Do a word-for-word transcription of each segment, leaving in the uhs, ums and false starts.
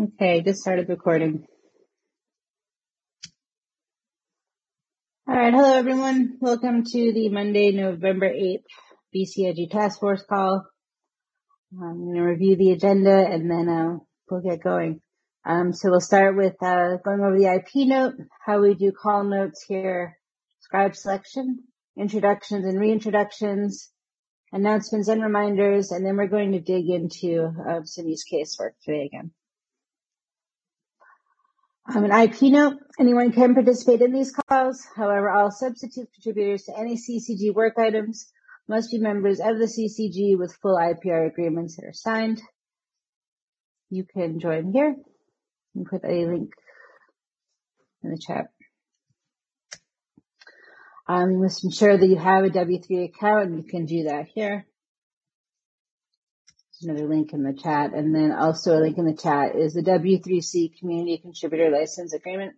Okay, just started recording. All right, hello everyone. Welcome to the Monday, November eighth B C I G Task Force call. I'm going to review the agenda and then uh, we'll get going. Um, so we'll start with uh, going over the I P note, how we do call notes here, scribe selection, introductions and reintroductions, announcements and reminders, and then we're going to dig into uh, some use case work today again. Um, an I P note, anyone can participate in these calls. However, all substitute contributors to any C C G work items must be members of the C C G with full I P R agreements that are signed. You can join here and put a link in the chat. Um, you must ensure that you have a W three account, and you can do that here. There's another link in the chat, and then also a link in the chat is the W three C Community Contributor License Agreement.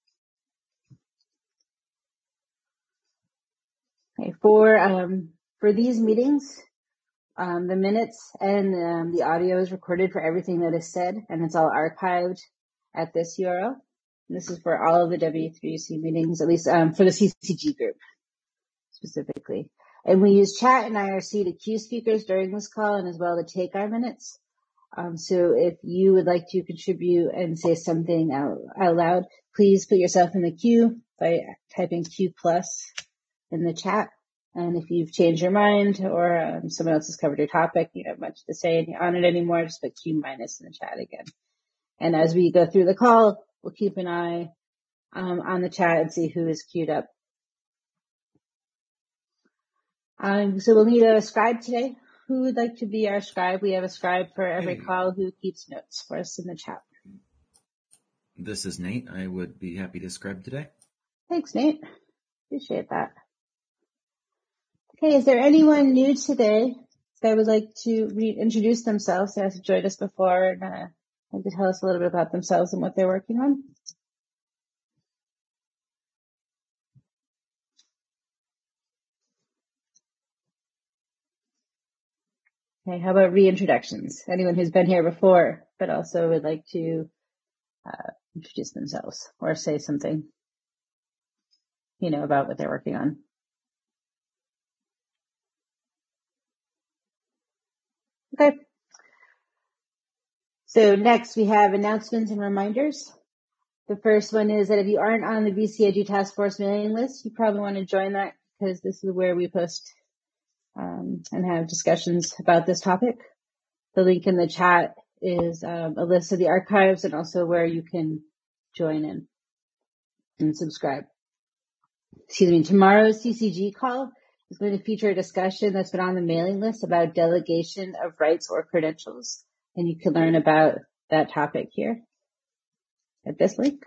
Okay, for um, for these meetings, um, the minutes and um, the audio is recorded for everything that is said, and it's all archived at this U R L. And this is for all of the W three C meetings, at least um, for the C C G group specifically. And we use chat and I R C to queue speakers during this call and as well to take our minutes. Um, so if you would like to contribute and say something out, out loud, please put yourself in the queue by typing Q plus in the chat. And if you've changed your mind or um, someone else has covered your topic, you don't have much to say and you're on it anymore, just put Q minus in the chat again. And as we go through the call, we'll keep an eye um, on the chat and see who is queued up. Um, so we'll need a scribe today. Who would like to be our scribe? We have a scribe for every Hey. call who keeps notes for us in the chat. This is Nate. I would be happy to scribe today. Thanks, Nate. Appreciate that. Okay, is there anyone new today that would like to reintroduce themselves, that has joined us before and uh, like to tell us a little bit about themselves and what they're working on? Okay, how about reintroductions? Anyone who's been here before but also would like to uh, introduce themselves or say something, you know, about what they're working on. Okay. So next we have announcements and reminders. The first one is that if you aren't on the B C I G Task Force mailing list, you probably want to join that because this is where we post um, and have discussions about this topic. The link in the chat is um, a list of the archives and also where you can join in and subscribe. Excuse me, tomorrow's C C G call is going to feature a discussion that's been on the mailing list about delegation of rights or credentials. And you can learn about that topic here at this link.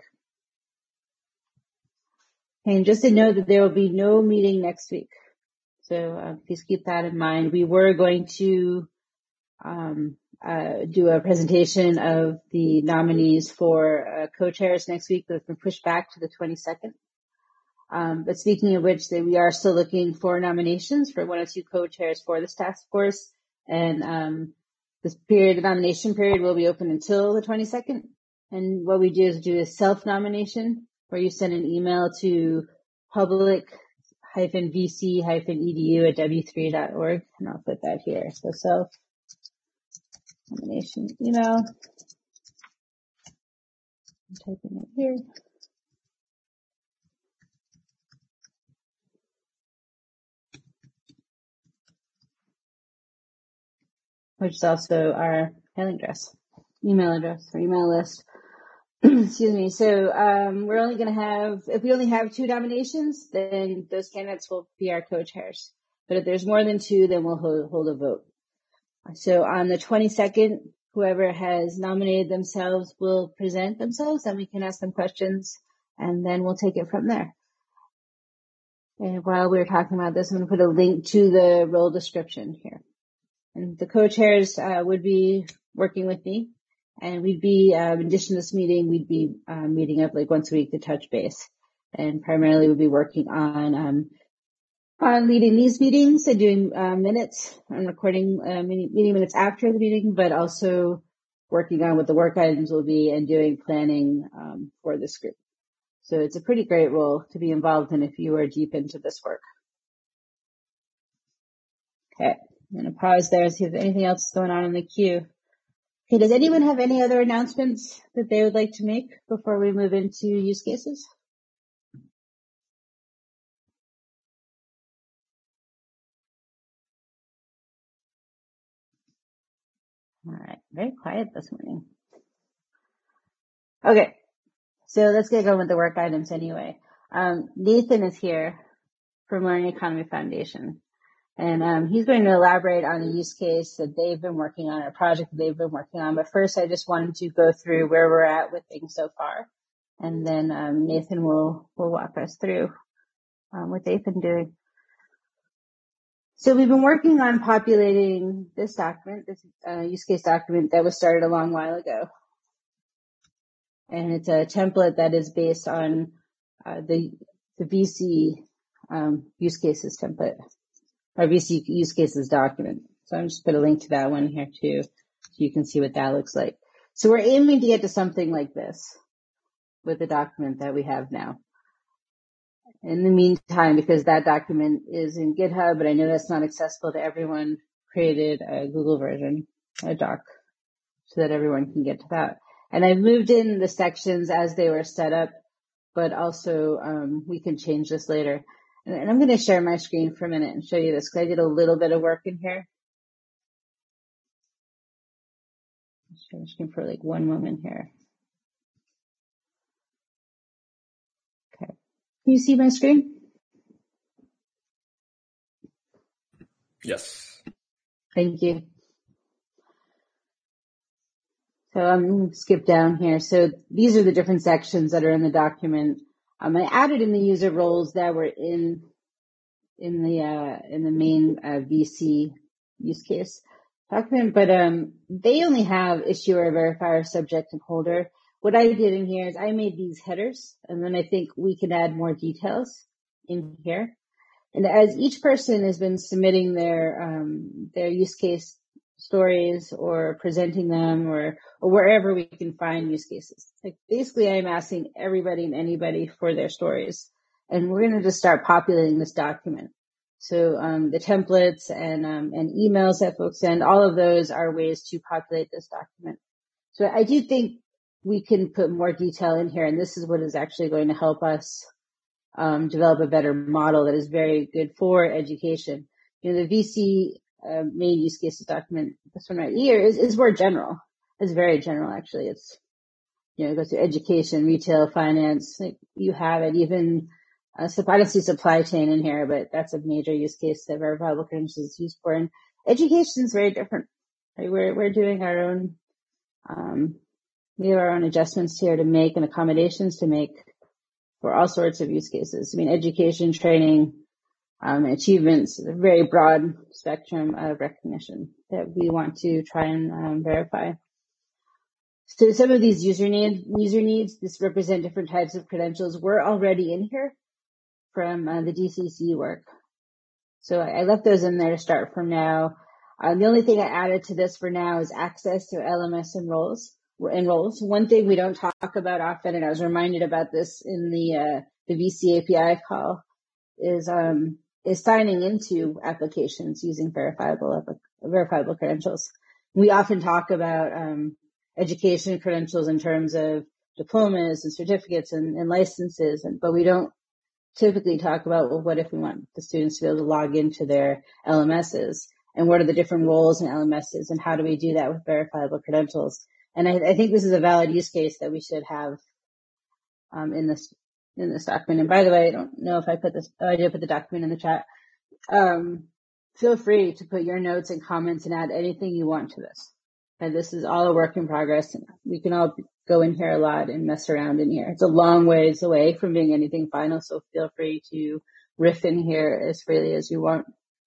And just to note that there will be no meeting next week. So uh, please keep that in mind. We were going to um, uh, do a presentation of the nominees for uh, co-chairs next week, but it's been pushed back to the twenty-second. Um, but speaking of which, we are still looking for nominations for one or two co-chairs for this task force. And um, this period, the nomination period will be open until the twenty-second. And what we do is do a self-nomination where you send an email to public hyphen vc hyphen edu at w three dot org. And I'll put that here. So self-nomination email. I'm typing it here. Which is also our mailing address, email address, or email list. Excuse me. So um, we're only going to have, if we only have two nominations, then those candidates will be our co-chairs. But if there's more than two, then we'll hold, hold a vote. So on the twenty-second, whoever has nominated themselves will present themselves, and we can ask them questions, and then we'll take it from there. And while we're talking about this, I'm going to put a link to the role description here. And the co-chairs uh, would be working with me, and we'd be, uh, in addition to this meeting, we'd be uh, meeting up like once a week to touch base. And primarily we'd be working on um, on leading these meetings and doing uh, minutes and recording uh, meeting minutes after the meeting, but also working on what the work items will be and doing planning um, for this group. So it's a pretty great role to be involved in if you are deep into this work. Okay, I'm going to pause there and see if there's anything else going on in the queue. Okay, does anyone have any other announcements that they would like to make before we move into use cases? All right, very quiet this morning. Okay, so let's get going with the work items anyway. Um, Nathan is here from Learning Economy Foundation, and um, he's going to elaborate on a use case that they've been working on, a project that they've been working on. But first, I just wanted to go through where we're at with things so far, and then um, Nathan will will walk us through um, what they've been doing. So we've been working on populating this document, this uh, use case document that was started a long while ago. And it's a template that is based on uh, the, the V C um, use cases template, or V C use cases document. So I'm just put a link to that one here too, so you can see what that looks like. So we're aiming to get to something like this with the document that we have now. In the meantime, because that document is in GitHub, but I know that's not accessible to everyone, created a Google version, a doc, so that everyone can get to that. And I've moved in the sections as they were set up, but also um, we can change this later. And, and I'm going to share my screen for a minute and show you this, because I did a little bit of work in here. I'll share my screen for like one moment here. Okay. Can you see my screen? Yes. Thank you. So I'm going to skip down here. So these are the different sections that are in the document. Um, I added in the user roles that were in in the uh, in the main uh, V C use case document, but um, they only have issuer, verifier, subject, and holder. What I did in here is I made these headers, and then I think we can add more details in here. And as each person has been submitting their um, their use case stories or presenting them, or or wherever we can find use cases, like basically I'm asking everybody and anybody for their stories, and we're going to just start populating this document. So um, the templates and um, and emails that folks send, all of those are ways to populate this document. So I do think we can put more detail in here, and this is what is actually going to help us Um, develop a better model that is very good for education. You know, the V C uh, main use cases document, this one right here, is, is more general. It's very general, actually. It's, you know, it goes to education, retail, finance. Like you have it. Even, uh, so I don't see supply chain in here, but that's a major use case that verifiable credentials is used for. And education is very different. Right? We're we're doing our own. Um, we have our own adjustments here to make and accommodations to make for all sorts of use cases. I mean, education, training, um, achievements, a very broad spectrum of recognition that we want to try and um, verify. So some of these user needs, user needs, this represent different types of credentials, were already in here from uh, the D C C work. So I, I left those in there to start from now. Um, the only thing I added to this for now is access to L M S enrolls. enrolls. One thing we don't talk about often, and I was reminded about this in the uh, the V C A P I call, is um is signing into applications using verifiable verifiable credentials. We often talk about um, education credentials in terms of diplomas and certificates and, and licenses, and, but we don't typically talk about, well, what if we want the students to be able to log into their L M Ss, and what are the different roles in L M Ss, and how do we do that with verifiable credentials? And I, I think this is a valid use case that we should have um, in this in this document. And by the way, I don't know if I put this. Oh, I did put the document in the chat. Um, feel free to put your notes and comments and add anything you want to this. And this is all a work in progress. And we can all go in here a lot and mess around in here. It's a long ways away from being anything final, so feel free to riff in here as freely as you want.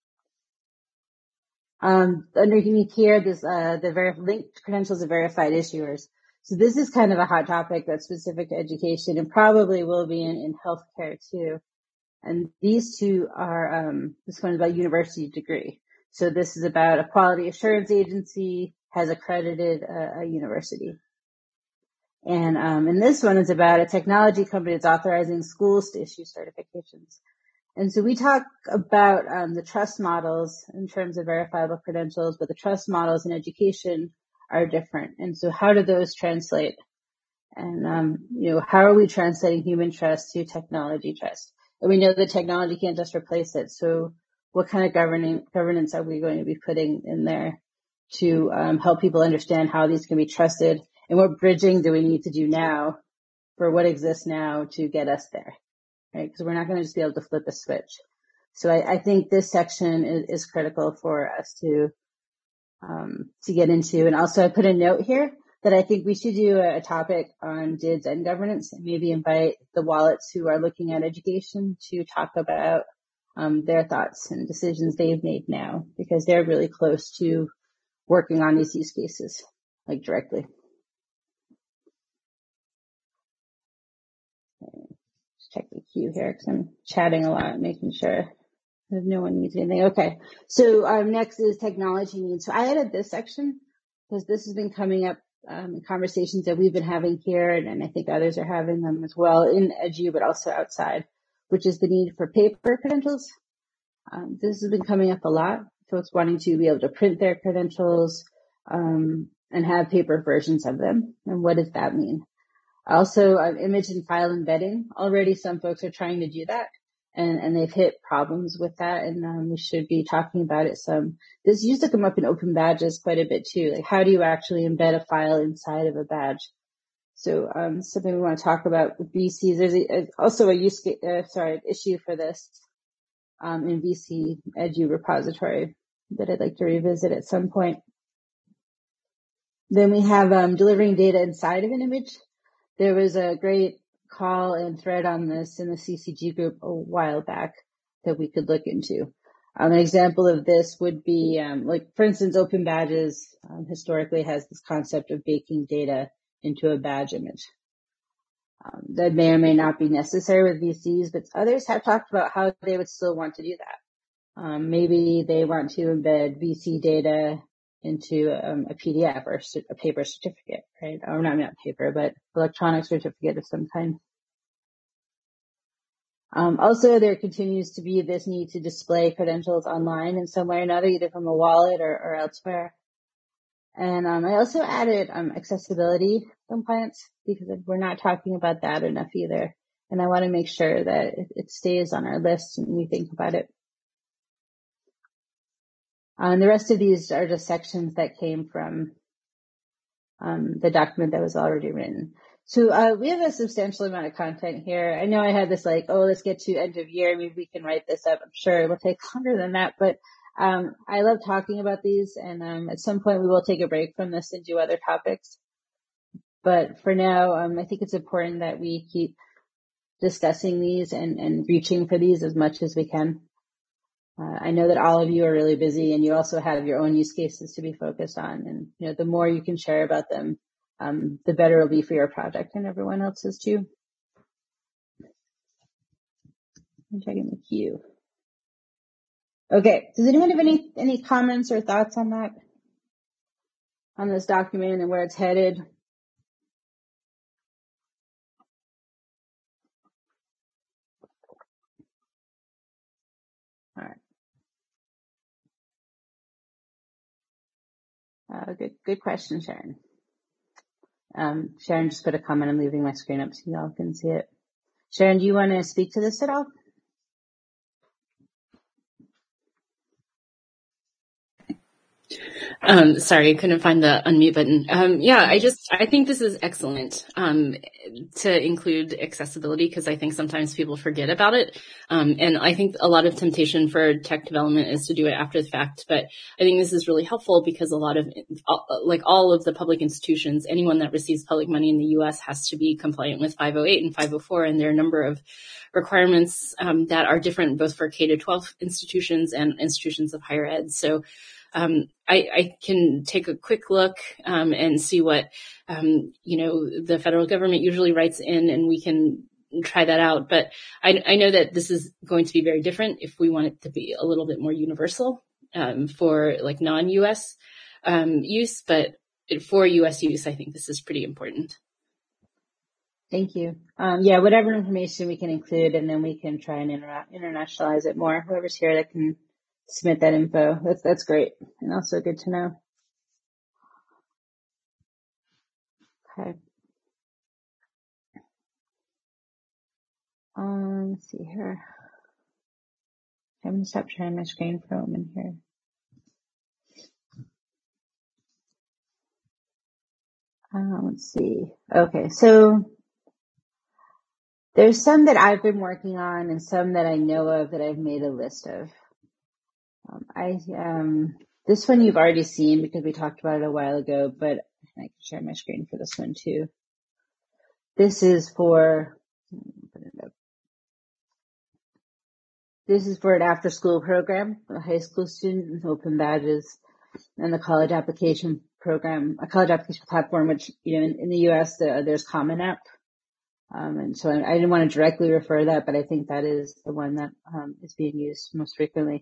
Um, underneath here, this, uh, the ver- linked credentials of verified issuers. So this is kind of a hot topic that's specific to education and probably will be in, in healthcare too. And these two are, um, this one is about university degree. So this is about a quality assurance agency has accredited a, a university. And um, and this one is about a technology company that's authorizing schools to issue certifications. And so we talk about um, the trust models in terms of verifiable credentials, but the trust models in education are different. And so how do those translate? And, um, you know, how are we translating human trust to technology trust? And we know that technology can't just replace it. So what kind of governing governance are we going to be putting in there to um, help people understand how these can be trusted? And what bridging do we need to do now for what exists now to get us there, right? Because we're not going to just be able to flip a switch. So I, I think this section is, is critical for us to um, to get into. And also I put a note here that I think we should do a, a topic on D I Ds and governance, and maybe invite the wallets who are looking at education to talk about um, their thoughts and decisions they've made now, because they're really close to working on these use cases, like directly. Just check the queue here because I'm chatting a lot, making sure that no one needs anything. Okay, so um, next is technology needs. So I added this section because this has been coming up um, in conversations that we've been having here, and, and I think others are having them as well in Edu, but also outside, which is the need for paper credentials. Um, this has been coming up a lot. Folks wanting to be able to print their credentials um, and have paper versions of them. And what does that mean? Also, uh, image and file embedding. Already some folks are trying to do that, and, and they've hit problems with that, and um, we should be talking about it some. This used to come up in open badges quite a bit too. Like, how do you actually embed a file inside of a badge? So um, something we want to talk about with V Cs. There's a, also a use, uh, sorry, issue for this um, in V C Edu repository that I'd like to revisit at some point. Then we have um, delivering data inside of an image. There was a great call and thread on this in the C C G group a while back that we could look into. Um, an example of this would be, um, like, for instance, Open Badges um, historically has this concept of baking data into a badge image. Um, that may or may not be necessary with V Cs, but others have talked about how they would still want to do that. Um, maybe they want to embed V C data into um, a P D F or a paper certificate, right? Or not, not paper, but electronic certificate of some kind. Um, also, there continues to be this need to display credentials online in some way or another, either from a wallet or, or elsewhere. And um, I also added um, accessibility compliance, because we're not talking about that enough either. And I want to make sure that it, it stays on our list and we think about it. Uh, and the rest of these are just sections that came from um, the document that was already written. So uh, we have a substantial amount of content here. I know I had this like, oh, let's get to end of year. Maybe we can write this up. I'm sure it will take longer than that. But um, I love talking about these. And um, at some point, we will take a break from this and do other topics. But for now, um, I think it's important that we keep discussing these and, and reaching for these as much as we can. Uh, I know that all of you are really busy, and you also have your own use cases to be focused on. And, you know, the more you can share about them, um, the better it'll be for your project and everyone else's too. I'm checking the queue. Okay. Does anyone have any, any comments or thoughts on that? On this document and where it's headed? All right. Uh, good, good question, Sharon. Um, Sharon just put a comment. I'm leaving my screen up so y'all can see it. Sharon, do you want to speak to this at all? Um, sorry, I couldn't find the unmute button. Um, yeah, I just, I think this is excellent, um, to include accessibility, because I think sometimes people forget about it. Um, and I think a lot of temptation for tech development is to do it after the fact, but I think this is really helpful because a lot of, like all of the public institutions, anyone that receives public money in the U S has to be compliant with five oh eight and five oh four, and there are a number of requirements, um, that are different both for K to twelve institutions and institutions of higher ed. So, Um, I, I can take a quick look um, and see what, um, you know, the federal government usually writes in, and we can try that out. But I, I know that this is going to be very different if we want it to be a little bit more universal um, for like non-U S um, use, but for U S use, I think this is pretty important. Thank you. Um, yeah, whatever information we can include, and then we can try and inter- internationalize it more. Whoever's here that can submit that info, that's that's great, and also good to know. Okay. Um, let's see here. I'm gonna stop sharing my screen for a moment here. Uh, let's see. Okay, so there's some that I've been working on and some that I know of that I've made a list of. Um, I um, this one you've already seen because we talked about it a while ago, but I can share my screen for this one too. This is for put it up. This is for an after-school program, a high school student with open badges, and the college application program, a college application platform, which, you know, in, in the U S the, there's Common App. Um, and so I, I didn't want to directly refer that, but I think that is the one that um, is being used most frequently.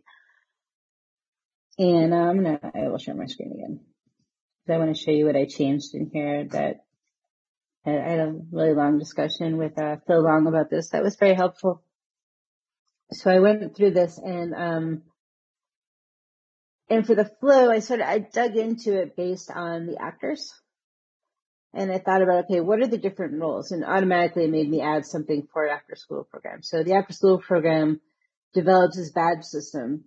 And uh, I'm gonna, I will share my screen again. So I want to show you what I changed in here. That I had a really long discussion with uh, Phil Long about this. That was very helpful. So I went through this and um, and for the flow, I sort of I dug into it based on the actors. And I thought about, okay, what are the different roles? And automatically it made me add something for an after school program. So the after school program develops this badge system.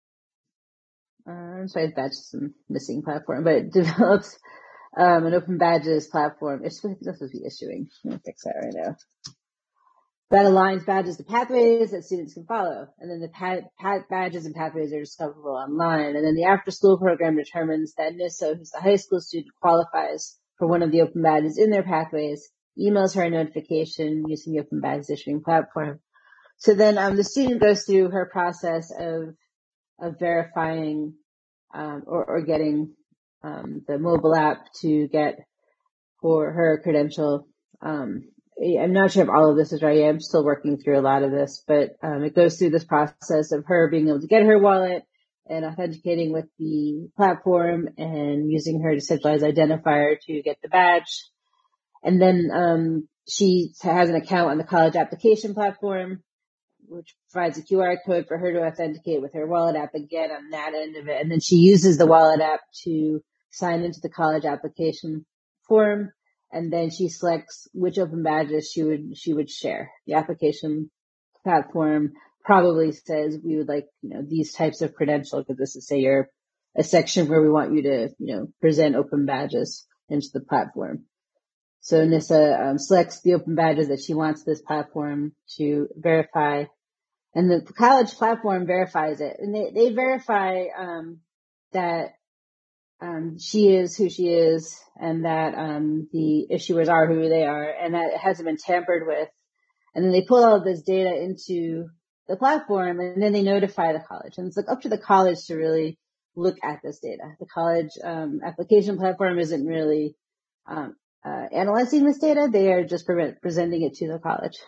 Uh, I'm sorry, badge system missing platform, but it develops um, an open badges platform. It's supposed to be issuing. I'm going to fix that right now. That aligns badges to pathways that students can follow. And then the pat, pat badges and pathways are discoverable online. And then the after school program determines that Nissa, who's the high school student, qualifies for one of the open badges in their pathways, emails her a notification using the open badges issuing platform. So then um, the student goes through her process of of verifying um, or, or getting um, the mobile app to get for her credential. Um, I'm not sure if all of this is right. I'm still working through a lot of this, but um, it goes through this process of her being able to get her wallet and authenticating with the platform and using her decentralized identifier to get the badge. And then um, she has an account on the college application platform, which provides a Q R code for her to authenticate with her wallet app again on that end of it. And then she uses the wallet app to sign into the college application form. And then she selects which open badges she would, she would share. The application platform probably says we would like, you know, these types of credentials, because this is say you're a section where we want you to, you know, present open badges into the platform. So Nissa um, selects the open badges that she wants this platform to verify, and the college platform verifies it. And they, they verify um, that um, she is who she is, and that um, the issuers are who they are, and that it hasn't been tampered with. And then they pull all of this data into the platform, and then they notify the college. And it's like up to the college to really look at this data. The college um, application platform isn't really um, uh, analyzing this data. They are just pre- presenting it to the college.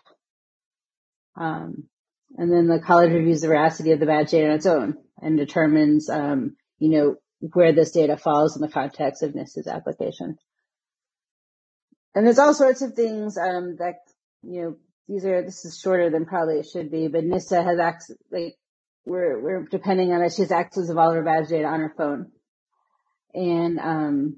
Um, and then the college reviews the veracity of the badge data on its own and determines, um, you know, where this data falls in the context of Nissa's application. And there's all sorts of things um, that, you know, these are, this is shorter than probably it should be, but Nissa has access, like, we're, we're depending on it. She has access of all her badge data on her phone. And, um,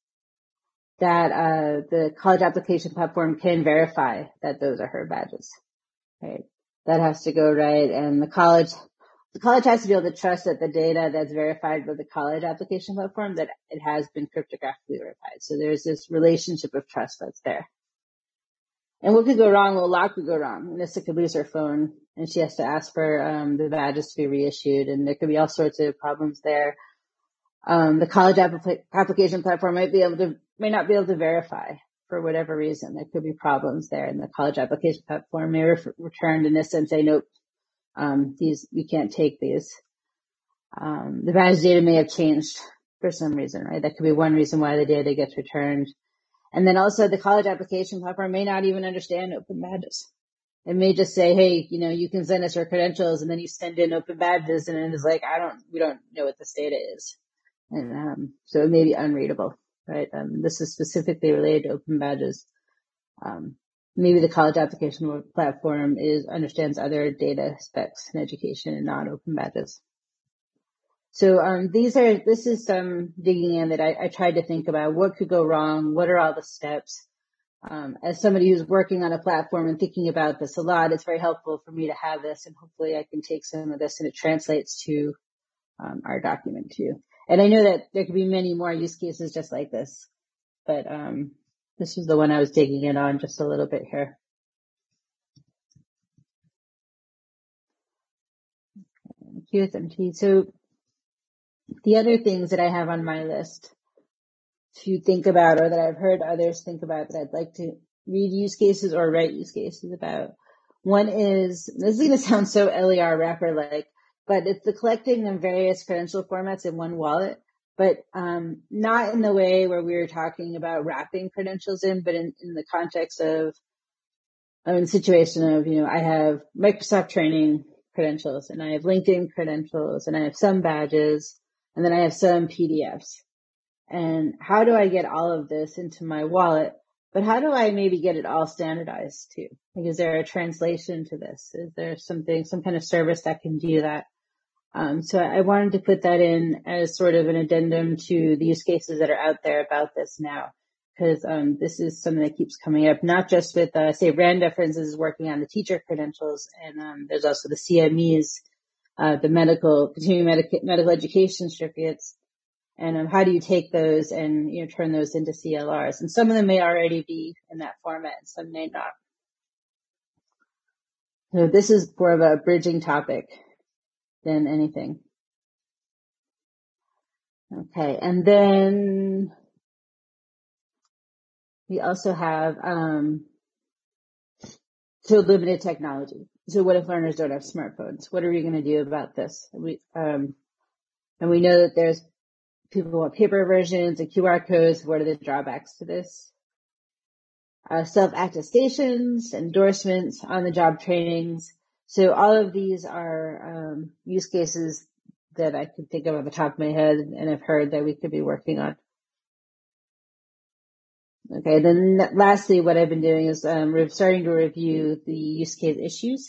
that, uh, the college application platform can verify that those are her badges, right? That has to go right. And the college, the college has to be able to trust that the data that's verified by the college application platform, that it has been cryptographically verified. So there's this relationship of trust that's there. And what could go wrong? Well, a lot could go wrong. Nissa could lose her phone and she has to ask for um, the badges to be reissued, and there could be all sorts of problems there. Um, the college app- application platform might be able to, may not be able to verify for whatever reason. There could be problems there, and the college application platform may re- return to Nissa and say, nope, um, these, you can't take these. Um, the badge data may have changed for some reason, right? That could be one reason why the data gets returned. And then also the college application platform may not even understand open badges. It may just say, hey, you know, you can send us your credentials, and then you send in open badges, and it's like, I don't, we don't know what this data is. And um, so it may be unreadable, right? Um, this is specifically related to open badges. Um, maybe the college application platform is understands other data specs in education and non-open badges. So um, these are this is some digging in that I, I tried to think about what could go wrong, what are all the steps. Um, as somebody who's working on a platform and thinking about this a lot, it's very helpful for me to have this, and hopefully I can take some of this and it translates to um, our document too. And I know that there could be many more use cases just like this, but um, this was the one I was digging in on just a little bit here. Q S M T. So the other things that I have on my list to think about, or that I've heard others think about, that I'd like to read use cases or write use cases about. One is, this is going to sound so L E R wrapper like, but it's the collecting of various credential formats in one wallet, but um, not in the way where we were talking about wrapping credentials in, but in, in the context of, I'm in a situation of, you know, I have Microsoft training credentials, and I have LinkedIn credentials, and I have some badges, and then I have some P D Fs. And how do I get all of this into my wallet? But how do I maybe get it all standardized too? Like, is there a translation to this? Is there something, some kind of service that can do that? Um, so I wanted to put that in as sort of an addendum to the use cases that are out there about this now, because um, this is something that keeps coming up, not just with, uh, say, Randa, for instance, is working on the teacher credentials, and um, there's also the C M Es, uh, the medical, continuing medical, medical education certificates. And um, how do you take those and, you know, turn those into C L Rs? And some of them may already be in that format, and some may not. So this is more of a bridging topic than anything. Okay, and then we also have um, so limited technology. So what if learners don't have smartphones? What are we going to do about this? We um, and we know that there's people want paper versions and Q R codes. What are the drawbacks to this? Uh, self-attestations, endorsements, on-the-job trainings. So all of these are um, use cases that I can think of off the top of my head and have heard that we could be working on. Okay, then lastly, what I've been doing is um, we're starting to review the use case issues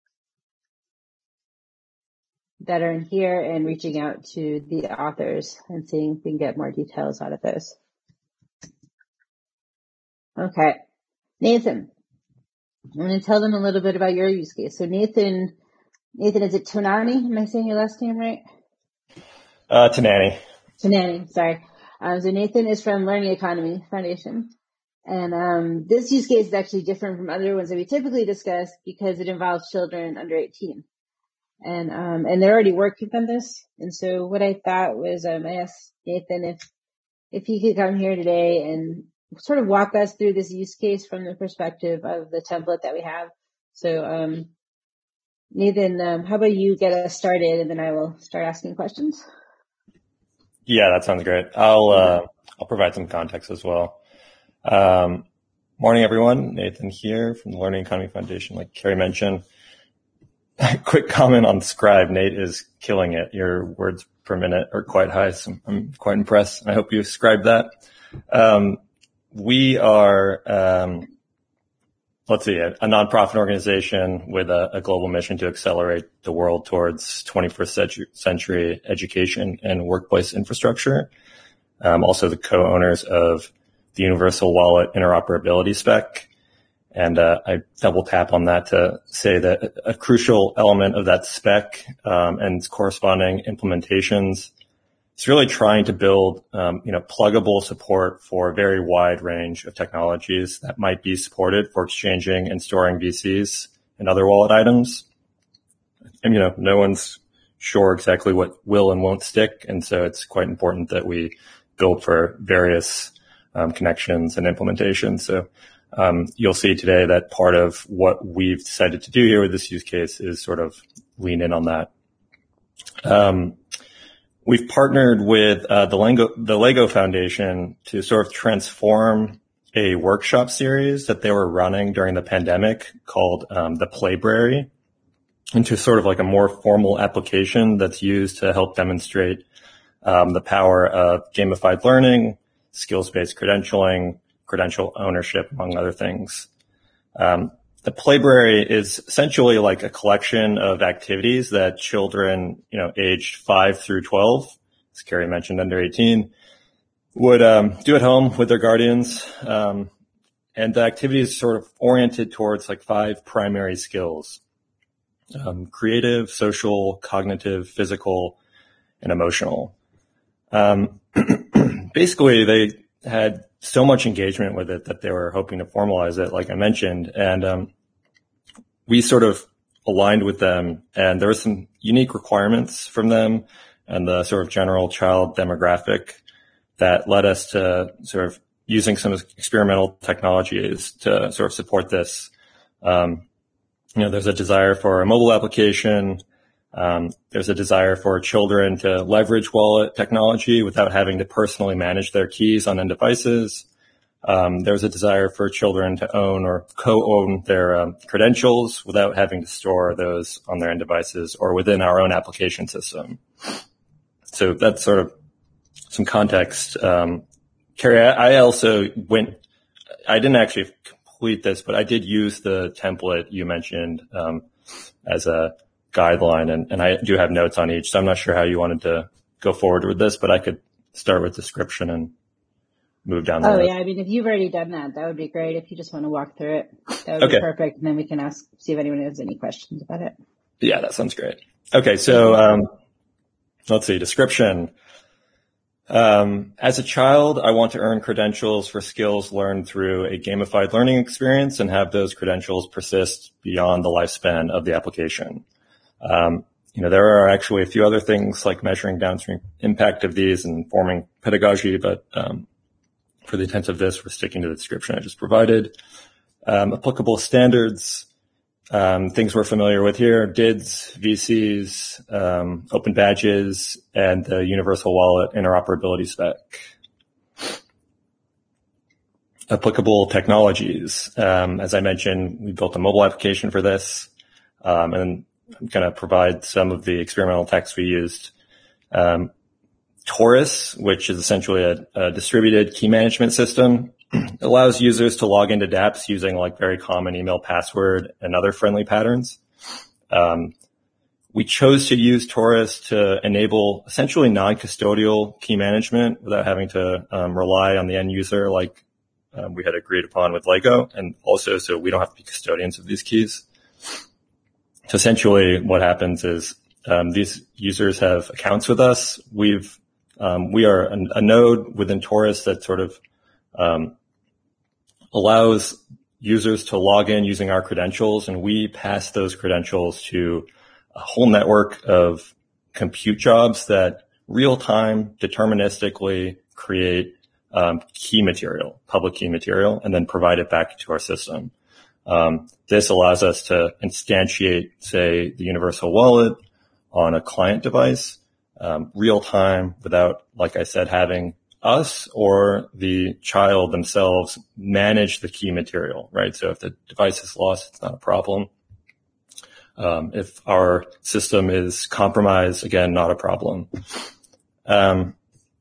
that are in here and reaching out to the authors and seeing if we can get more details out of those. Okay, Nathan, I'm going to tell them a little bit about your use case. So Nathan, Nathan, is it Tonani? Am I saying your last name right? Uh, Tonani. Tonani, sorry. Um, so Nathan is from Learning Economy Foundation. And um, this use case is actually different from other ones that we typically discuss because it involves children under eighteen. And, um, and they're already working on this. And so what I thought was, um, I asked Nathan if, if he could come here today and sort of walk us through this use case from the perspective of the template that we have. So, um, Nathan, um, how about you get us started and then I will start asking questions. Yeah, that sounds great. I'll, uh, I'll provide some context as well. Um, morning, everyone. Nathan here from the Learning Economy Foundation, like Carrie mentioned. Quick comment on Scribe. Nate is killing it. Your words per minute are quite high, so I'm quite impressed. I hope you scribe that. Um, we are, um, let's see, a, a nonprofit organization with a, a global mission to accelerate the world towards twenty-first century education and workplace infrastructure. Um, also the co-owners of the Universal Wallet Interoperability Spec. And uh, I double tap on that to say that a crucial element of that spec um, and its corresponding implementations is really trying to build, um, you know, pluggable support for a very wide range of technologies that might be supported for exchanging and storing V Cs and other wallet items. And, you know, no one's sure exactly what will and won't stick. And so it's quite important that we build for various um, connections and implementations. So Um, you'll see today that part of what we've decided to do here with this use case is sort of lean in on that. Um, we've partnered with uh, the Lego, the Lego Foundation to sort of transform a workshop series that they were running during the pandemic called um, the Playbrary into sort of like a more formal application that's used to help demonstrate um, the power of gamified learning, skills-based credentialing, credential ownership, among other things. Um, the Playbrary is essentially like a collection of activities that children, you know, aged five through twelve, as Carrie mentioned, under eighteen, would um, do at home with their guardians. Um, and the activity is sort of oriented towards like five primary skills: um, creative, social, cognitive, physical, and emotional. Um, basically, they had so much engagement with it that they were hoping to formalize it, like I mentioned. And um, we sort of aligned with them, and there were some unique requirements from them and the sort of general child demographic that led us to sort of using some experimental technologies to sort of support this. Um, you know, there's a desire for a mobile application. Um, there's a desire for children to leverage wallet technology without having to personally manage their keys on end devices. Um, there's a desire for children to own or co-own their um, credentials without having to store those on their end devices or within our own application system. So that's sort of some context. Um, Carrie, I, I also went, I didn't actually complete this, but I did use the template you mentioned um, as a guideline, and, and I do have notes on each, so I'm not sure how you wanted to go forward with this, but I could start with description and move down the Oh, road. yeah. I mean, if you've already done that, that would be great. If you just want to walk through it, that would Okay. be perfect. And then we can ask, see if anyone has any questions about it. Yeah, that sounds great. Okay, so um, let's see, description. Um, as a child, I want to earn credentials for skills learned through a gamified learning experience and have those credentials persist beyond the lifespan of the application. Um, you know, there are actually a few other things like measuring downstream impact of these and forming pedagogy, but um, for the intent of this, we're sticking to the description I just provided. Um, applicable standards, um, things we're familiar with here: D I D S, V Cs, um, open badges, and the universal wallet interoperability spec. Applicable technologies. Um, as I mentioned, we built a mobile application for this, um, and I'm going to provide some of the experimental text we used. Um, Taurus, which is essentially a, a distributed key management system, allows users to log into dApps using like very common email password and other friendly patterns. Um, we chose to use Taurus to enable essentially non-custodial key management without having to um, rely on the end user like um, we had agreed upon with Lego, and also so we don't have to be custodians of these keys. So essentially what happens is um, these users have accounts with us. We've um, we are a, a node within Taurus that sort of um, allows users to log in using our credentials, and we pass those credentials to a whole network of compute jobs that real-time deterministically create um, key material, public key material, and then provide it back to our system. Um, this allows us to instantiate, say, the universal wallet on a client device, um, real time without, like I said, having us or the child themselves manage the key material, right? So if the device is lost, it's not a problem. Um, if our system is compromised, again, not a problem. Um,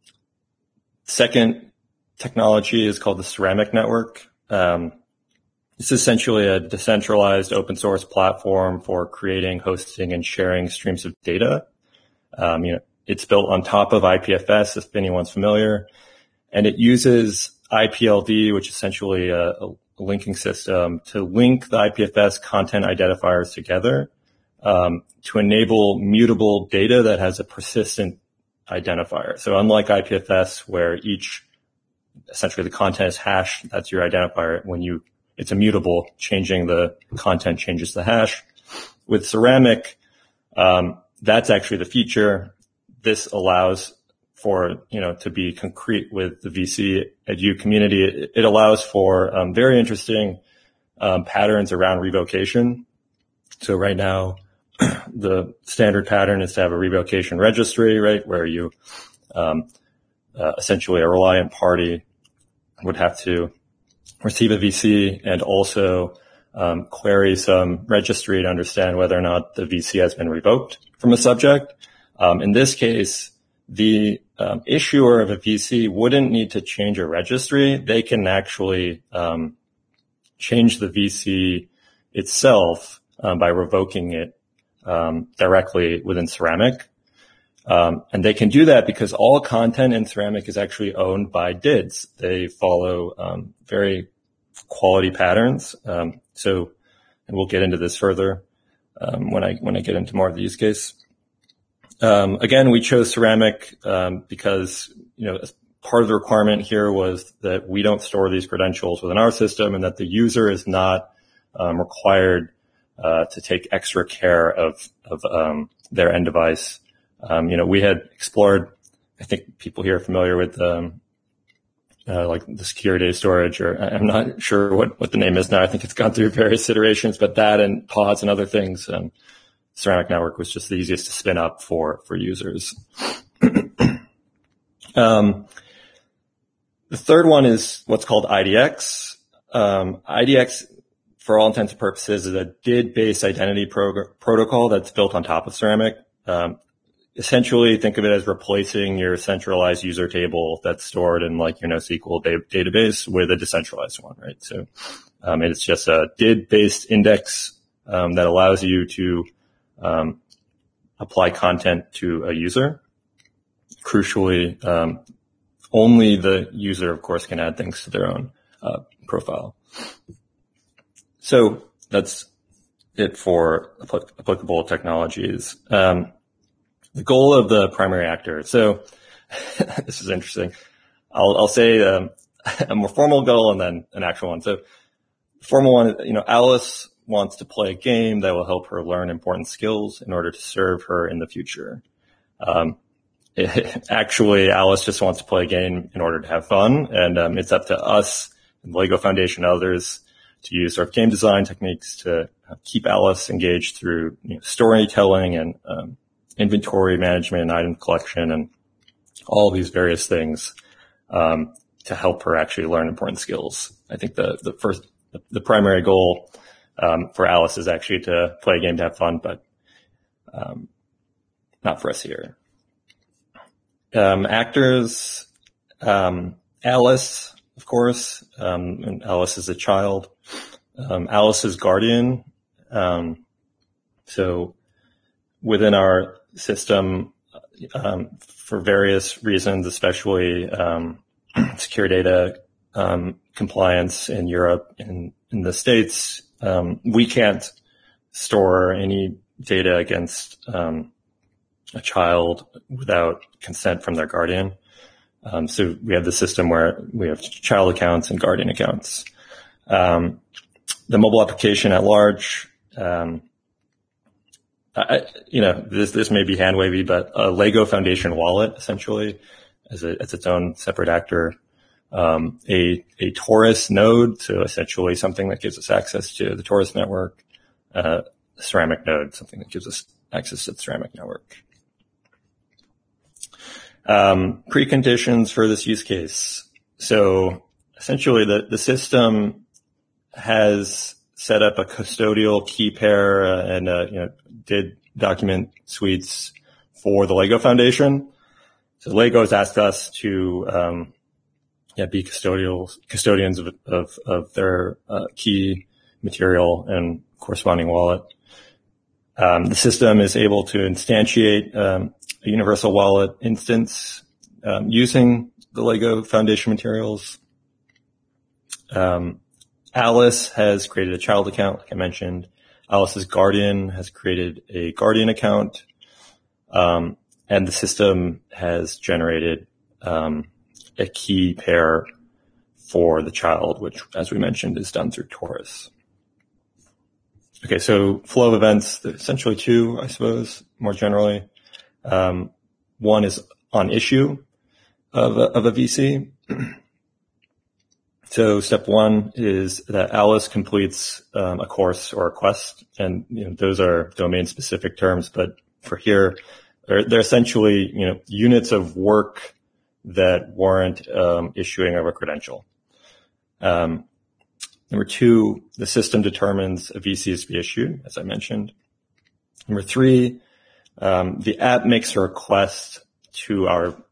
second technology is called the Ceramic Network. Um, It's essentially a decentralized open source platform for creating, hosting, and sharing streams of data. Um, you know, it's built on top of I P F S, if anyone's familiar, and it uses I P L D, which is essentially a, a linking system, to link the I P F S content identifiers together um, to enable mutable data that has a persistent identifier. So unlike I P F S, where each essentially the content is hashed, that's your identifier. When you It's immutable, changing the content changes the hash. With Ceramic, um, that's actually the feature. This allows for, you know, to be concrete with the V C Edu community. It, it allows for um, very interesting um, patterns around revocation. So right now, the standard pattern is to have a revocation registry, right, where you um, uh, essentially a reliant party would have to receive a V C and also um, query some registry to understand whether or not the V C has been revoked from a subject. Um, in this case, the um, issuer of a V C wouldn't need to change a registry. They can actually um, change the V C itself um, by revoking it um, directly within Ceramic. Um, and they can do that because all content in Ceramic is actually owned by D I Ds. They follow um, very quality patterns. Um, so, and we'll get into this further um, when I when I get into more of the use case. Um, again, we chose Ceramic um, because, you know, part of the requirement here was that we don't store these credentials within our system, and that the user is not um, required uh, to take extra care of of um, their end device. Um, you know, we had explored, I think people here are familiar with, um, uh, like the secure data storage, or I'm not sure what, what the name is now. I think it's gone through various iterations, but that and pods and other things, um, Ceramic Network was just the easiest to spin up for, for users. um, the third one is what's called I D X. Um, I D X, for all intents and purposes, is a D I D-based identity prog- protocol that's built on top of Ceramic. Um, Essentially, think of it as replacing your centralized user table that's stored in like your NoSQL da- database with a decentralized one, right? So um, it's just a D I D-based index um, that allows you to um, apply content to a user. Crucially, um, only the user, of course, can add things to their own uh, profile. So that's it for applic- applicable technologies. Um, The goal of the primary actor. So this is interesting. I'll, I'll say um, a more formal goal and then an actual one. So formal one, you know, Alice wants to play a game that will help her learn important skills in order to serve her in the future. Um, it, actually, Alice just wants to play a game in order to have fun, and um, it's up to us, and the LEGO Foundation and others, to use sort of game design techniques to keep Alice engaged through, you know, storytelling and um, inventory management and item collection and all these various things um, to help her actually learn important skills. I think the the first the, the primary goal um, for Alice is actually to play a game to have fun, but um, not for us here. Um, actors, um, Alice, of course, um, and Alice is a child. Um, Alice's guardian. Um, so within our system, um, for various reasons, especially um, secure data um, compliance in Europe and in the States, um, we can't store any data against um, a child without consent from their guardian. Um, so we have the system where we have child accounts and guardian accounts. Um, the mobile application at large, um, I, you know, this, this may be hand wavy, but a LEGO Foundation wallet, essentially, as, a, as its own separate actor, um, a, a Torus node, so essentially something that gives us access to the Torus network, uh, Ceramic node, something that gives us access to the Ceramic network. Um, preconditions for this use case. So essentially the, the system has set up a custodial key pair uh, and, uh, you know, did document suites for the LEGO Foundation. So LEGO has asked us to, um, yeah, be custodial, custodians of, of, of their, uh, key material and corresponding wallet. Um, the system is able to instantiate, um, a universal wallet instance, um, using the LEGO Foundation materials. Um, Alice has created a child account, like I mentioned. Alice's guardian has created a guardian account. Um, and the system has generated, um, a key pair for the child, which, as we mentioned, is done through Torus. Okay, so flow of events, essentially two, I suppose, more generally. Um, one is on issue of a, of a V C. So step one is that Alice completes um, a course or a quest, and you know, those are domain-specific terms. But for here, they're, they're essentially you know units of work that warrant um, issuing of a credential. Um, number two, the system determines a V C is to be issued, as I mentioned. Number three, um, the app makes a request to our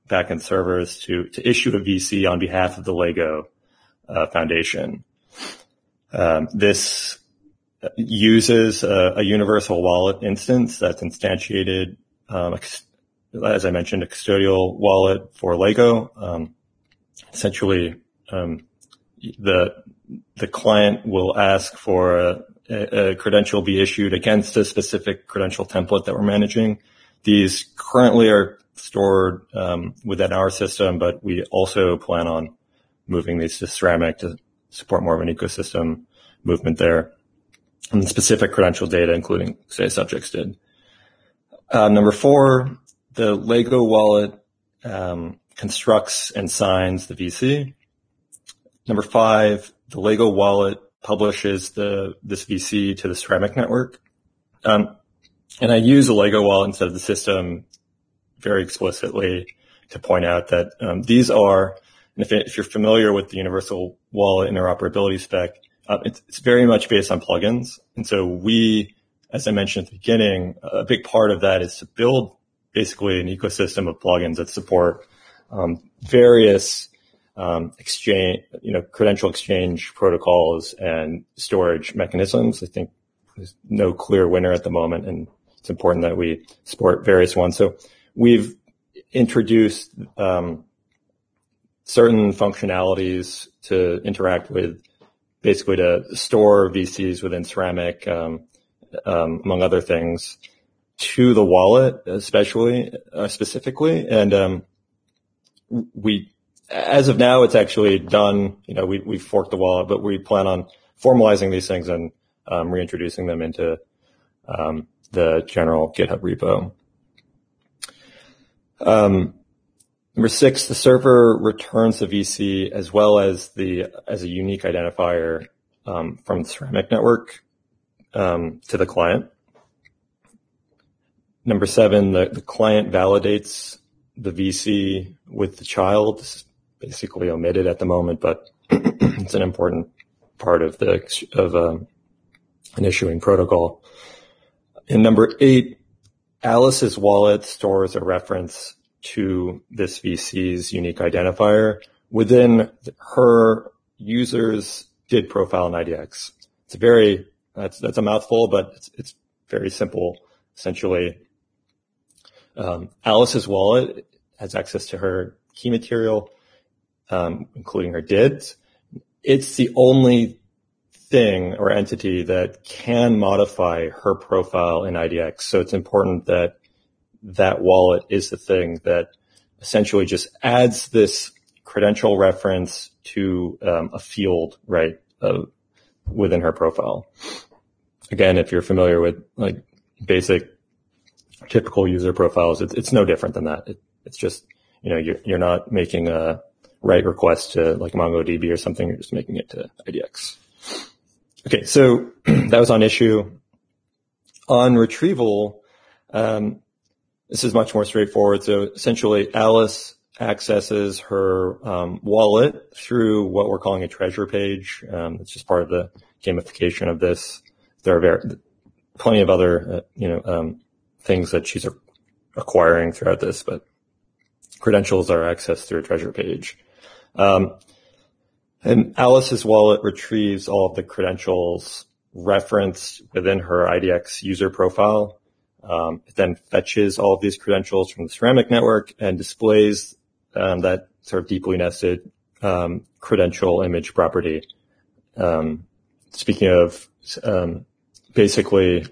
backend servers to, to issue a V C on behalf of the Lego uh, Foundation. Um, this uses a, a universal wallet instance that's instantiated, um, as I mentioned, a custodial wallet for Lego. Um, essentially, um, the the client will ask for a, a credential be issued against a specific credential template that we're managing. These currently are stored um, within our system, but we also plan on moving these to Ceramic to support more of an ecosystem movement there. And the specific credential data, including, say, subjects did. Uh, number four, the Lego wallet um, constructs and signs the V C. Number five, the Lego wallet publishes the this V C to the Ceramic network. Um, and I use a Lego wallet instead of the system very explicitly to point out that um, these are, and if, it, if you're familiar with the Universal Wallet interoperability spec, uh, it's, it's very much based on plugins. And so we, as I mentioned at the beginning, a big part of that is to build basically an ecosystem of plugins that support um, various um, exchange, you know, credential exchange protocols and storage mechanisms. I think there's no clear winner at the moment, and it's important that we support various ones. So we've introduced um, certain functionalities to interact with, basically to store V Cs within Ceramic, um, um, among other things, to the wallet, especially uh, specifically. And um, we, as of now, it's actually done. You know, we we forked the wallet, but we plan on formalizing these things and um, reintroducing them into um, the general GitHub repo. Um, number six, the server returns the V C as well as the as a unique identifier um, from the Ceramic network um, to the client. Number seven, the, the client validates the V C with the child. This is basically omitted at the moment, but it's an important part of the of um, an issuing protocol. And number eight, Alice's wallet stores a reference to this V C's unique identifier within her user's D I D profile in I D X. It's a very, that's, that's a mouthful, but it's, it's very simple. Essentially, um, Alice's wallet has access to her key material, um, including her D I Ds. It's the only thing or entity that can modify her profile in I D X. So it's important that that wallet is the thing that essentially just adds this credential reference to um, a field, right, uh, within her profile. Again, if you're familiar with like basic typical user profiles, it's, it's no different than that. It, it's just, you know, you're, you're not making a write request to like MongoDB or something. You're just making it to I D X. Okay, so that was on issue. On retrieval, um, this is much more straightforward. So essentially, Alice accesses her um, wallet through what we're calling a treasure page. Um, it's just part of the gamification of this. There are very, plenty of other, uh, you know, um, things that she's acquiring throughout this, but credentials are accessed through a treasure page. Um, And Alice's wallet retrieves all of the credentials referenced within her I D X user profile. Um, it then fetches all of these credentials from the Ceramic network and displays um, that sort of deeply nested um, credential image property. Um, speaking of, um, basically,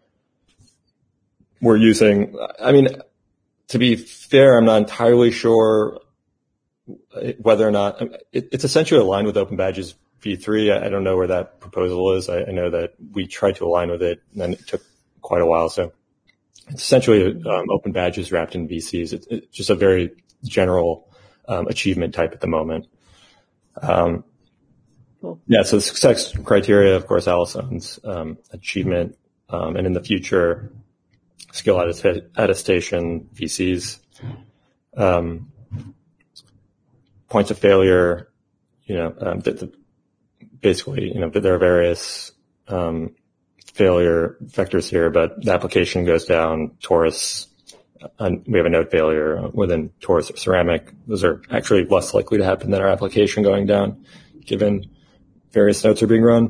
we're using, I mean, to be fair, I'm not entirely sure whether or not it, it's essentially aligned with OpenBadge's V three. I, I don't know where that proposal is. I, I know that we tried to align with it, and then it took quite a while. So it's essentially um, OpenBadges wrapped in V Cs. It, it's just a very general um, achievement type at the moment. Um, cool. Yeah. So the success criteria, of course, Allison's um, achievement, um, and in the future, skill attestation V Cs. Um, Points of failure, you know, um, the, the, basically, you know, there are various um, failure vectors here, but the application goes down, Taurus uh, we have a node failure within Torus or Ceramic. Those are actually less likely to happen than our application going down, given various nodes are being run.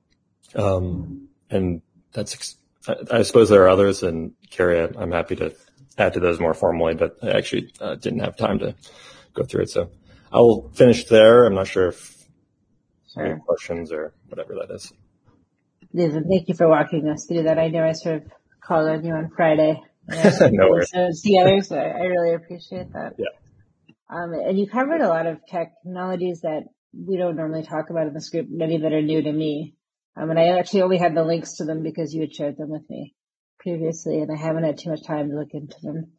Um, and that's, I suppose there are others, and Carrie, I'm happy to add to those more formally, but I actually uh, didn't have time to go through it. So I'll finish there. I'm not sure if Sure. any questions or whatever that is. David, thank you for walking us through that. I know I sort of called on you on Friday. No worries. Together, so I really appreciate that. Yeah. Um, and you covered a lot of technologies that we don't normally talk about in this group, many that are new to me. Um, and I actually only had the links to them because you had shared them with me previously, and I haven't had too much time to look into them.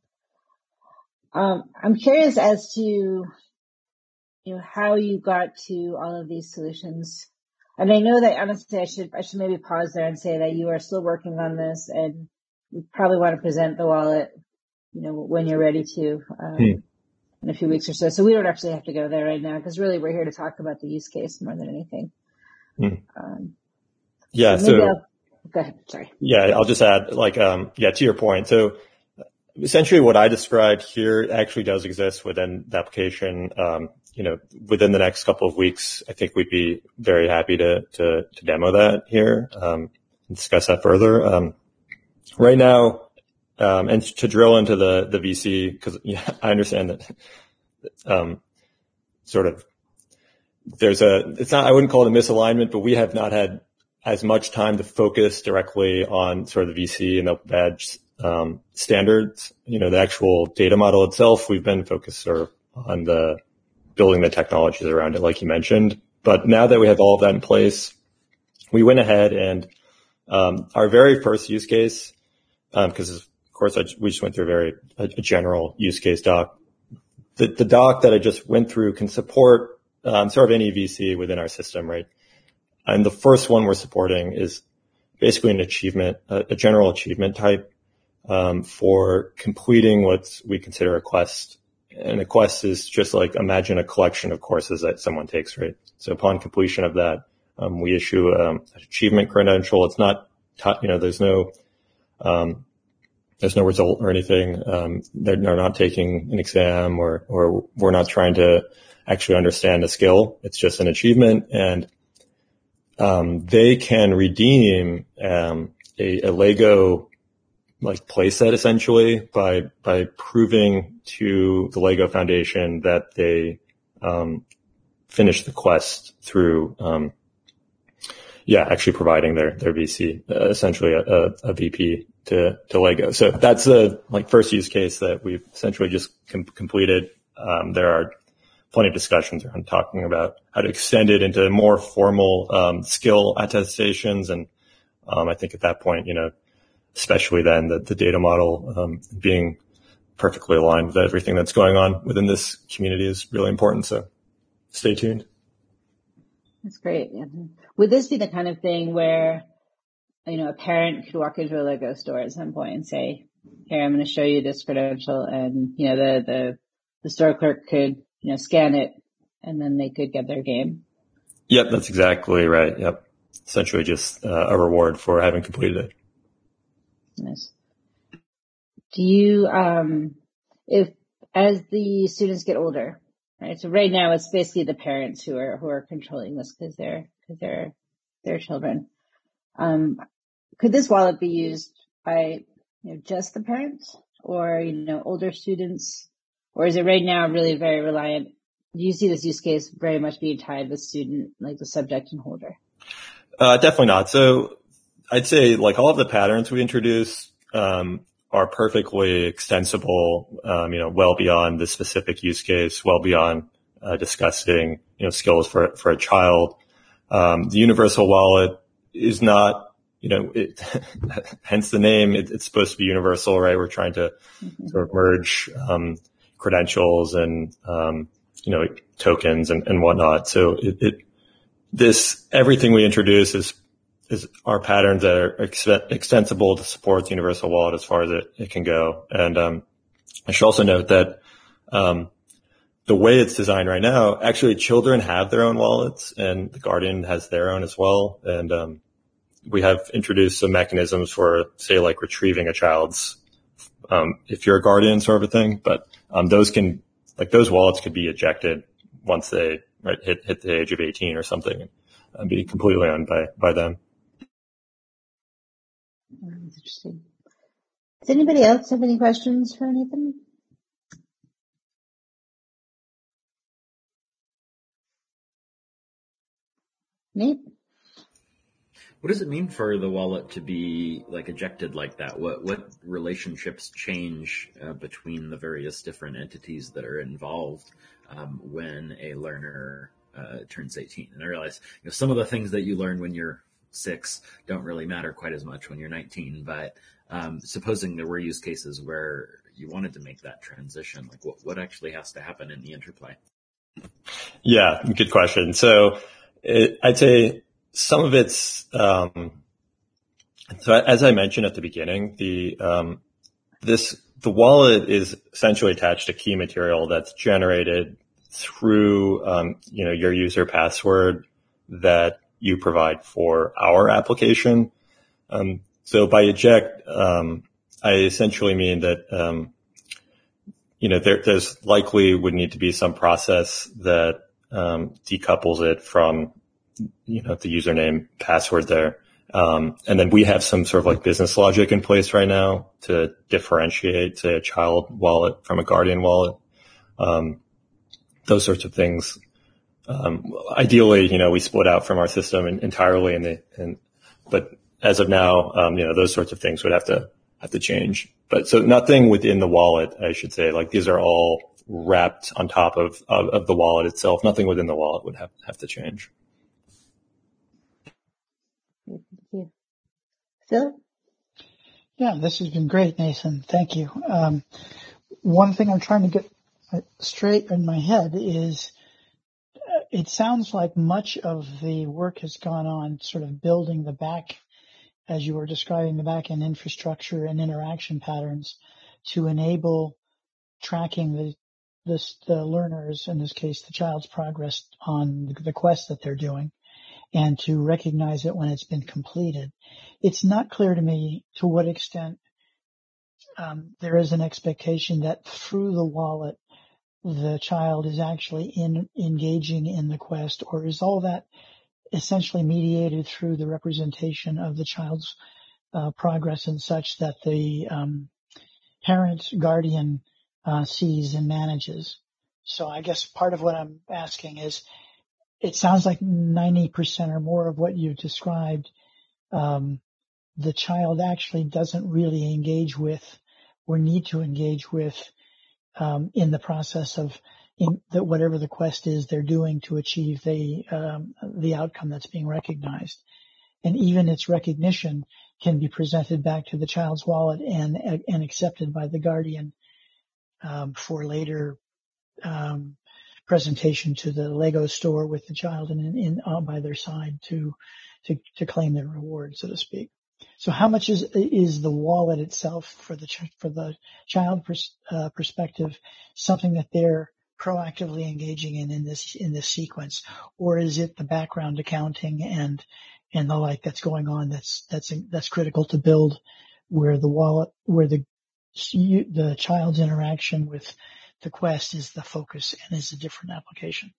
Um, I'm curious as to, you know, how you got to all of these solutions. And I know that honestly, I should, I should maybe pause there and say that you are still working on this, and you probably want to present the wallet, you know, when you're ready to, um, hmm. in a few weeks or so. So we don't actually have to go there right now, because really we're here to talk about the use case more than anything. Hmm. Um, yeah. So, so I'll, go ahead. Sorry. Yeah, I'll just add, like, um, yeah, to your point. So essentially what I described here actually does exist within the application. Um, you know, within the next couple of weeks, I think we'd be very happy to, to, to demo that here, um, and discuss that further. Um, right now, um, and to drill into the, the V C, cause yeah, I understand that, um, sort of there's a, it's not, I wouldn't call it a misalignment, but we have not had as much time to focus directly on sort of the V C and the badge, um, standards. You know, the actual data model itself, we've been focused sort of on the building the technologies around it, like you mentioned. But now that we have all of that in place, we went ahead and, um, our very first use case, um, cause of course I, we just went through a very, a, a general use case doc. The, the doc that I just went through can support, um, sort of any V C within our system, right? And the first one we're supporting is basically an achievement, a, a general achievement type, um, for completing what we consider a quest. And a quest is just like, imagine a collection of courses that someone takes, right? So upon completion of that, um, we issue, um, an achievement credential. It's not, you know, there's no, um, there's no result or anything. Um, they're, they're not taking an exam, or, or we're not trying to actually understand a skill. It's just an achievement, and Um, they can redeem, um, a, a Lego like playset essentially by, by proving to the Lego Foundation that they, um, finished the quest through, um, yeah, actually providing their, their V C, uh, essentially a, a, a V P to, to Lego. So that's the like first use case that we've essentially just com- completed. Um, there are plenty of discussions around talking about how to extend it into more formal, um, skill attestations. And, um, I think at that point, you know, especially then the, the data model, um, being perfectly aligned with everything that's going on within this community is really important. So stay tuned. That's great. Would this be the kind of thing where, you know, a parent could walk into a Lego store at some point and say, here, I'm going to show you this credential, and, you know, the, the, the store clerk could, you know, scan it, and then they could get their game? Yep, that's exactly right. Yep. Essentially just uh, a reward for having completed it. Nice. Do you, um, if, as the students get older, right? So right now it's basically the parents who are, who are controlling this because they're, because they're, their children. Um, could this wallet be used by, you know, just the parents, or, you know, older students? Or is it right now really very reliant? Do you see this use case very much being tied with student, like the subject and holder? Uh, definitely not. So I'd say like all of the patterns we introduce, um, are perfectly extensible, um, you know, well beyond the specific use case, well beyond, uh, discussing, you know, skills for, for a child. Um, the universal wallet is not, you know, it, hence the name, it, it's supposed to be universal, right? We're trying to mm-hmm. sort of merge, um, credentials and, um, you know, tokens and, and whatnot. So it, it, this, everything we introduce is, is our patterns that are ex- extensible to support the universal wallet as far as it, it can go. And, um, I should also note that, um, the way it's designed right now, actually children have their own wallets, and the Guardian has their own as well. And, um, we have introduced some mechanisms for, say, like retrieving a child's um, if you're a guardian sort of a thing. But um, those can, like those wallets could be ejected once they right, hit hit the age of eighteen or something, and be completely owned by by them. That's interesting. Does anybody else have any questions for Nathan? Nate? What does it mean for the wallet to be like ejected like that? What what relationships change uh, between the various different entities that are involved um, when a learner uh, turns eighteen? And I realize you know some of the things that you learn when you're six don't really matter quite as much when you're nineteen. But um, supposing there were use cases where you wanted to make that transition, like what what actually has to happen in the interplay? Yeah, good question. So it, I'd say. Some of it's, um, so as I mentioned at the beginning, the, um, this, the wallet is essentially attached to key material that's generated through, um, you know, your user password that you provide for our application. Um, so by eject, um, I essentially mean that, um, you know, there, there's likely would need to be some process that, um, decouples it from, you know, the username password there. Um, and then we have some sort of like business logic in place right now to differentiate, say, a child wallet from a guardian wallet. Um, those sorts of things. Um, ideally, you know, we split out from our system entirely and the, and, but as of now, um, you know, those sorts of things would have to, have to change. But so nothing within the wallet, I should say, like these are all wrapped on top of, of, of the wallet itself. Nothing within the wallet would have, have to change. Thank you. Phil? Yeah, this has been great, Nathan. Thank you. Um, one thing I'm trying to get straight in my head is uh, it sounds like much of the work has gone on sort of building the back, as you were describing, the back-end infrastructure and interaction patterns to enable tracking the, the, the learners, in this case, the child's progress on the, the quest that they're doing, and to recognize it when it's been completed. It's not clear to me to what extent um, there is an expectation that through the wallet the child is actually in engaging in the quest, or is all that essentially mediated through the representation of the child's uh, progress and such that the um, parent guardian uh, sees and manages. So I guess part of what I'm asking is, it sounds like ninety percent or more of what you described, um, the child actually doesn't really engage with or need to engage with um, in the process of in the, whatever the quest is they're doing to achieve the um, the outcome that's being recognized. And even its recognition can be presented back to the child's wallet and and accepted by the guardian um, for later um presentation to the Lego store with the child and in, in uh, by their side to, to, to claim their reward, so to speak. So how much is, is the wallet itself for the, ch- for the child pers- uh, perspective something that they're proactively engaging in in this, in this sequence? Or is it the background accounting and, and the like that's going on that's, that's, that's critical to build where the wallet, where the, the child's interaction with the quest is the focus and is a different application?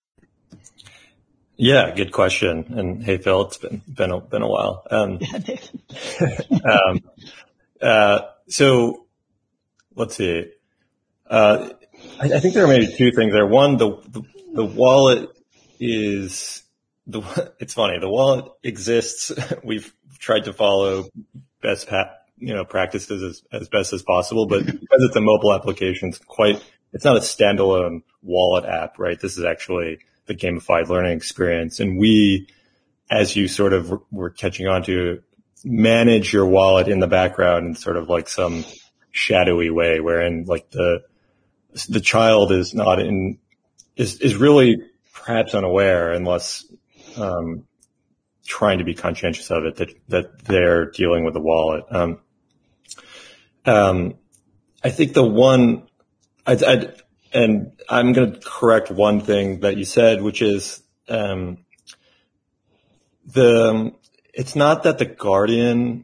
Yeah, good question. And hey, Phil, it's been been a, been a while. Um, um, uh, so let's see. Uh, I, I think there are maybe two things there. One, the the, the wallet is the. It's funny. The wallet exists. We've tried to follow best pa- you know practices as, as best as possible, but because it's a mobile application, it's quite. It's not a standalone wallet app, right? This is actually the gamified learning experience. And we, as you sort of were catching on to, manage your wallet in the background in sort of like some shadowy way, wherein like the, the child is not in, is, is really perhaps unaware unless, um, trying to be conscientious of it, that, that they're dealing with the wallet. Um, um, I think the one, I'd, I'd, and I'm going to correct one thing that you said, which is, um, the, it's not that the guardian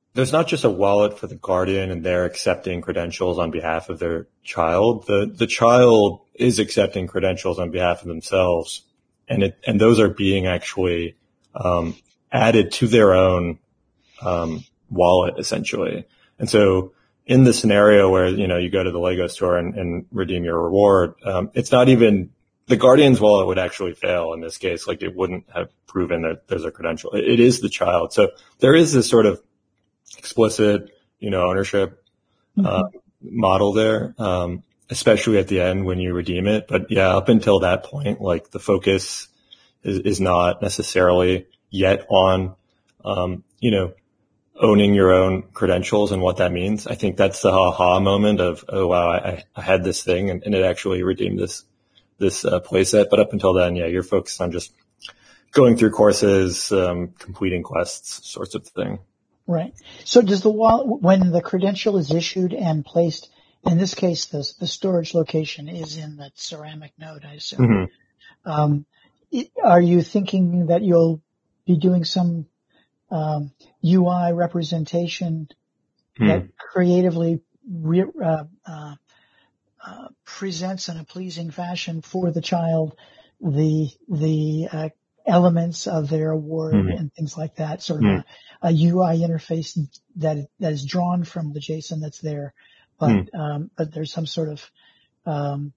there's not just a wallet for the guardian and they're accepting credentials on behalf of their child. The, the child is accepting credentials on behalf of themselves, and it, and those are being actually, um, added to their own, um, wallet essentially. And so in the scenario where, you know, you go to the Lego store and, and redeem your reward, um, it's not even, the guardian's wallet would actually fail in this case. Like it wouldn't have proven that there's a credential. It, it is the child. So there is this sort of explicit, you know, ownership, uh, mm-hmm. model there, um, especially at the end when you redeem it. But yeah, up until that point, like the focus is, is not necessarily yet on, um, you know, owning your own credentials and what that means. I think that's the aha moment of, oh wow, I, I had this thing and, and it actually redeemed this, this, uh, playset. But up until then, yeah, you're focused on just going through courses, um, completing quests, sorts of thing. Right. So does the wallet, when the credential is issued and placed, in this case, the, the storage location is in the ceramic node, I assume. Mm-hmm. Um, it, are you thinking that you'll be doing some um, U I representation mm. that creatively re, uh, uh, uh, presents in a pleasing fashion for the child the the uh, elements of their award mm-hmm. and things like that, sort of mm. a, a U I interface that that is drawn from the JSON that's there, but mm. um, but there's some sort of um,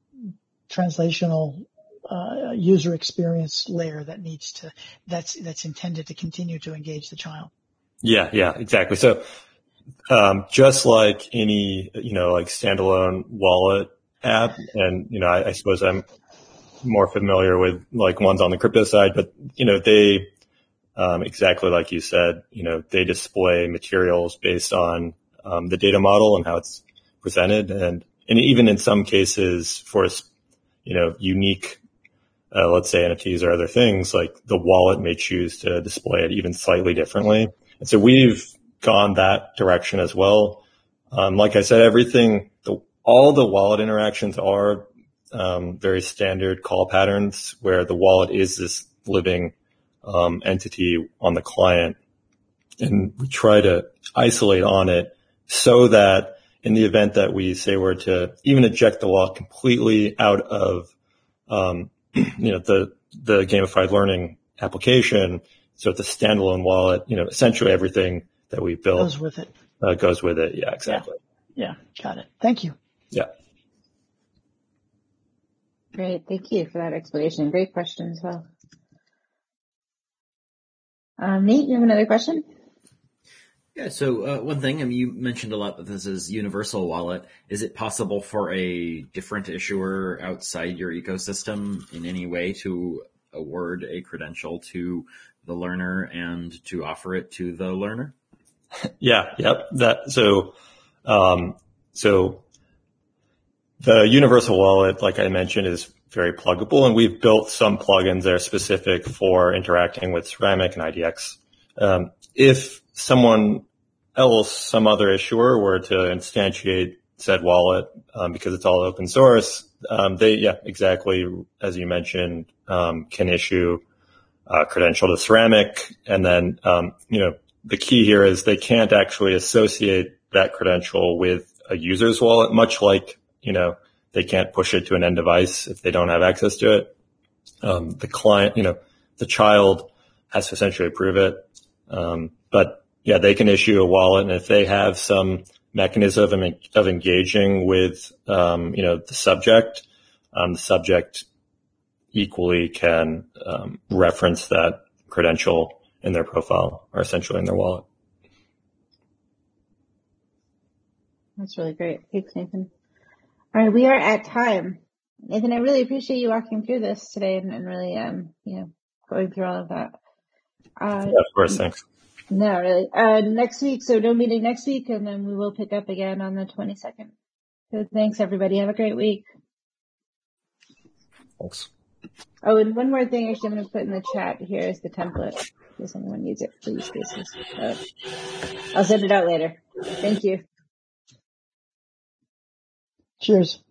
translational uh, user experience layer that needs to that's that's intended to continue to engage the child. Yeah, yeah, exactly. So um, just like any you know like standalone wallet app, and you know I, I suppose I'm more familiar with like ones on the crypto side, but you know, they, um, exactly like you said, you know, they display materials based on, um, the data model and how it's presented. And, and even in some cases for, you know, unique, uh, let's say N F Ts or other things, like the wallet may choose to display it even slightly differently. And so we've gone that direction as well. Um, like I said, everything, the, all the wallet interactions are Um, very standard call patterns where the wallet is this living, um, entity on the client. And we try to isolate on it so that in the event that we say we're to even eject the wallet completely out of, um, you know, the, the gamified learning application. So it's a standalone wallet, you know, essentially everything that we built goes with it. Uh, goes with it. Yeah, exactly. Yeah. yeah. Got it. Thank you. Yeah. Great. Thank you for that explanation. Great question as well. Um, Nate, you have another question? Yeah. So uh, one thing, I mean, you mentioned a lot that this is universal wallet. Is it possible for a different issuer outside your ecosystem in any way to award a credential to the learner and to offer it to the learner? Yeah. Yep. That, so, um, so the universal wallet, like I mentioned, is very pluggable, and we've built some plugins that are specific for interacting with Ceramic and I D X. Um, if someone else, some other issuer were to instantiate said wallet, um, because it's all open source, um, they, yeah, exactly as you mentioned, um, can issue a credential to Ceramic. And then, um, you know, the key here is they can't actually associate that credential with a user's wallet, much like, you know, they can't push it to an end device if they don't have access to it. Um, the client, you know, the child has to essentially approve it. Um, but yeah, they can issue a wallet, and if they have some mechanism of, of engaging with, um, you know, the subject, um, the subject equally can, um, reference that credential in their profile or essentially in their wallet. That's really great. Thanks, Nathan. All right, we are at time. Nathan, I really appreciate you walking through this today and, and really, um, you know, going through all of that. Uh, yeah, of course, thanks. No, really. Uh, next week, so no meeting next week, and then we will pick up again on the twenty-second. So thanks, everybody. Have a great week. Thanks. Oh, and one more thing actually I'm going to put in the chat here is the template. In case anyone needs it for use cases. Uh, I'll send it out later. Thank you. Cheers.